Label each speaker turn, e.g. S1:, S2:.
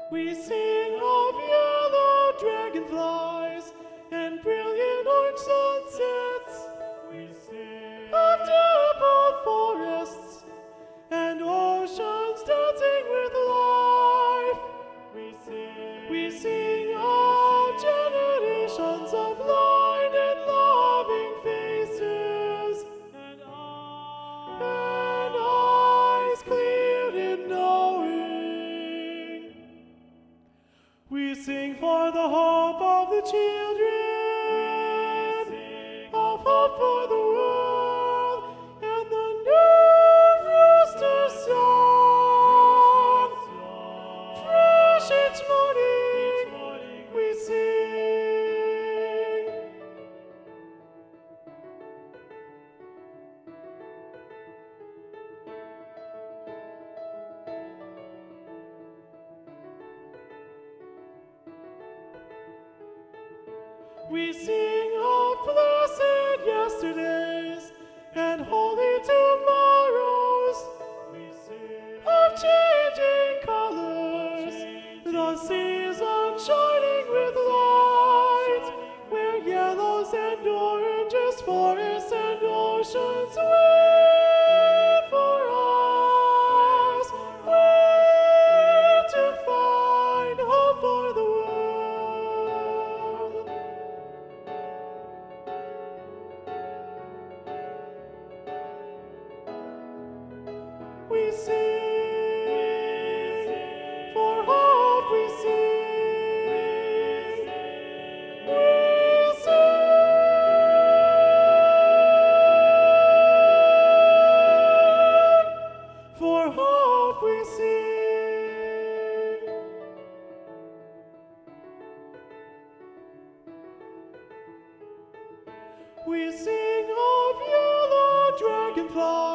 S1: We sing of yellow dragonflies and brilliant orange sunsets. We sing of dappled forests and oceans dancing with life. We sing of generations of light and loving faces and eyes clear in knowing. We sing for the hope of the children, of hope for the world, and the new rooster song. Fresh each morning we sing. We sing of blessed yesterdays and holy tomorrows. We sing of changing colors, the season shining with light, where yellows and oranges, forests and oceans wait for us, where to find hope for the world. We sing, for hope we sing, we sing, for hope we sing. We sing of yellow dragonflies